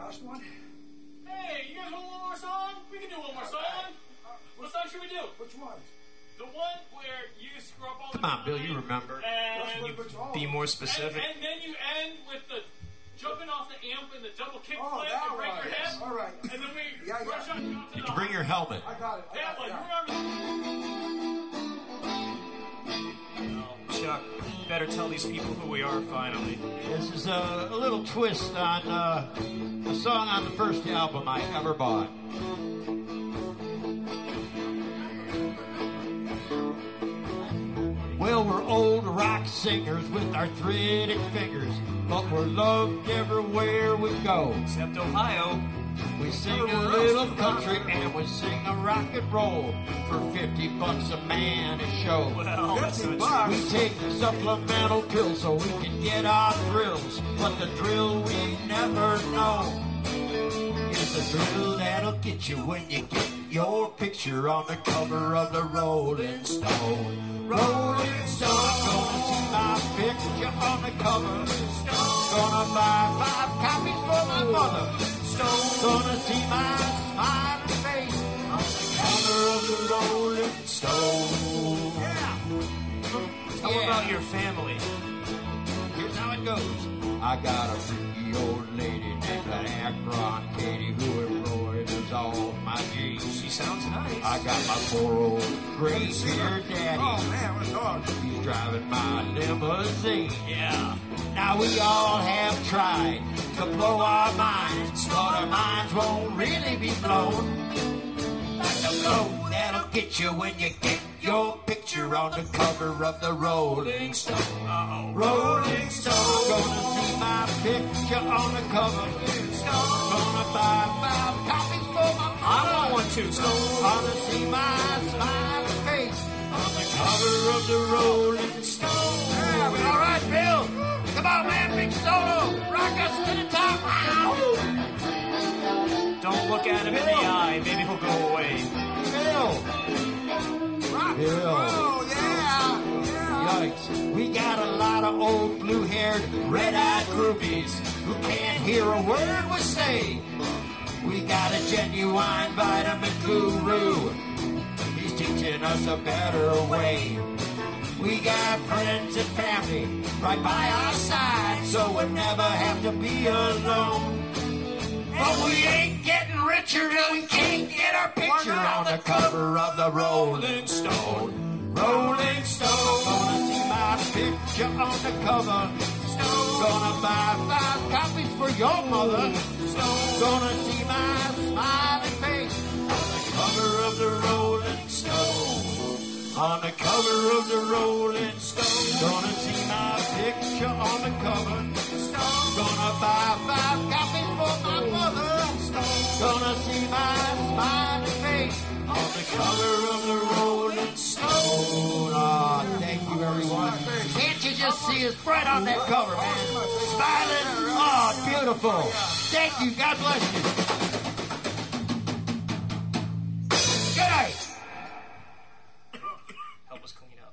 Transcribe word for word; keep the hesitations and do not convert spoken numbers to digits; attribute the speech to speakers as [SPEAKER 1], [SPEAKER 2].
[SPEAKER 1] Last one?
[SPEAKER 2] Hey, you guys want one more song? We can do one more song. What song should we do?
[SPEAKER 1] Which one?
[SPEAKER 2] The one where you screw up all the
[SPEAKER 3] Come on, Bill, you remember.
[SPEAKER 2] And,
[SPEAKER 3] you be more
[SPEAKER 2] and,
[SPEAKER 3] specific.
[SPEAKER 2] and then you end with the jumping off the amp and the double kick
[SPEAKER 1] Oh,
[SPEAKER 2] flip
[SPEAKER 1] that
[SPEAKER 2] and break
[SPEAKER 1] one.
[SPEAKER 2] your hip.
[SPEAKER 1] All right.
[SPEAKER 2] And then we
[SPEAKER 1] Yeah, yeah.
[SPEAKER 2] rush on you up to
[SPEAKER 3] You
[SPEAKER 2] the
[SPEAKER 3] can bring your helmet.
[SPEAKER 1] I got it. I
[SPEAKER 2] That
[SPEAKER 1] got
[SPEAKER 2] one.
[SPEAKER 1] it.
[SPEAKER 2] You remember that?
[SPEAKER 3] Chuck, better tell these people who we are finally.
[SPEAKER 4] This is a, a little twist on uh, a song on the first album I ever bought. Well, we're old rock singers with arthritic fingers, but we're loved everywhere we go.
[SPEAKER 3] Except Ohio.
[SPEAKER 4] We sing a little country and we sing a rock and roll for fifty bucks a man a show.
[SPEAKER 3] Well, that's
[SPEAKER 1] fifty
[SPEAKER 3] not
[SPEAKER 1] bucks.
[SPEAKER 4] We take supplemental pills so we can get our thrills, but the drill we never know is the thrill that'll get you when you get your picture on the cover of the Rolling Stone. Rolling Stone, gonna see my picture on the cover. Gonna buy five copies for my mother. Gonna see my smiling face on the cover of the Rolling Stone.
[SPEAKER 1] Yeah.
[SPEAKER 3] Tell
[SPEAKER 4] Yeah.
[SPEAKER 3] about your family.
[SPEAKER 4] Here's how it goes. I got a freaky old lady named Akron Katie who embroiders all my jeans.
[SPEAKER 3] She sounds nice.
[SPEAKER 4] I got my poor old gray-haired daddy.
[SPEAKER 1] Oh, man, what a dog.
[SPEAKER 4] He's driving my limousine.
[SPEAKER 3] Yeah.
[SPEAKER 4] Now we all have tried to blow our minds, but our minds won't really be blown. Like the blow that'll get you when you get your picture on the cover of the Rolling Stone.
[SPEAKER 3] Uh-oh.
[SPEAKER 4] Rolling Stone, gonna see my picture on the cover. Gonna buy five copies for my
[SPEAKER 3] I don't want to, Stone.
[SPEAKER 4] Gonna see my smiling face on the cover of the Rolling Stone. Yeah, all right, Bill. Come on, man, big solo. Rock us to the top. Ow.
[SPEAKER 3] Don't look at him in the eye. Maybe he'll go away.
[SPEAKER 4] Bill.
[SPEAKER 1] Rock and
[SPEAKER 4] Bill.
[SPEAKER 1] roll, yeah. Yeah.
[SPEAKER 4] Yikes. We got a lot of old blue-haired, red-eyed groupies who can't hear a word we say. We got a genuine vitamin guru. He's teaching us a better way. We got friends and family right by our side, so we'll never have to be alone. But we ain't getting richer till we can't get our picture on the cover of the Rolling Stone. Rolling Stone, gonna see my picture on the cover. Stone, gonna buy five copies for your mother. Stone, gonna see my smiling face on the cover of the Rolling Stone. On the cover of the Rolling Stone, gonna see my picture on the cover. Stone, gonna buy five copies for my mother. Stone, gonna see my smiling face on the cover of the Rolling Stone. Ah, thank you, everyone. Can't you just see us right on that cover, man? Smiling, oh, beautiful. Thank you. God bless you.